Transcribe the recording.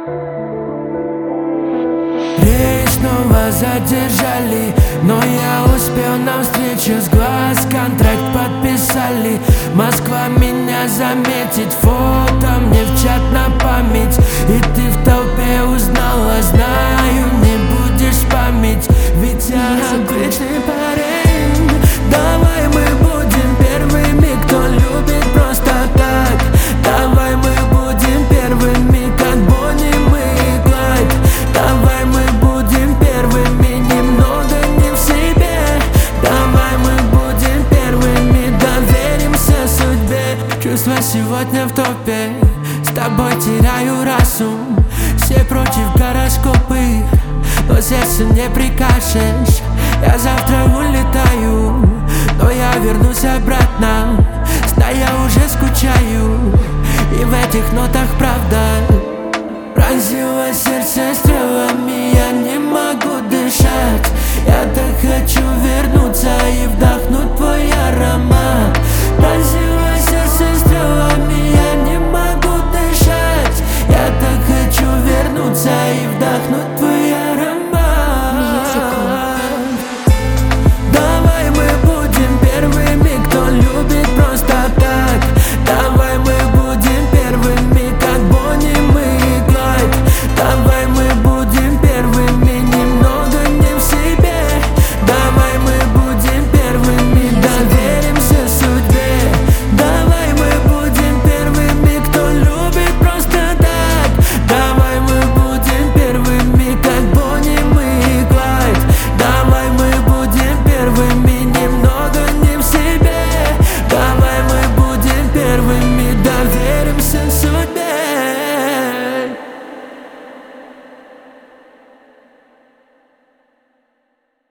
Рейс снова задержали, но я успел на встречу с глаз. Контракт подписали, Москва меня заметит. Фото мне в чат на память, и ты в толпе узнала. Знаю, не будешь спамить, ведь я обычный парень. Давай мы будем первыми, кто любит просто так. Давай мы будем первыми, как Бонни, мы и Клайд. Давай мы будем первыми, немного не в себе. Давай мы будем первыми, доверимся судьбе. Чувства сегодня в топе, с тобой теряю разум. Все против гороскопы, но сердцу не прикажешь. Я завтра улетаю, но я вернусь обратно. Знаю, я уже скучаю, и в этих нотах правда. Пронзило сердце стрелами, я не могу дышать. Я так хочу вернуться и вдохнуть твой аромат.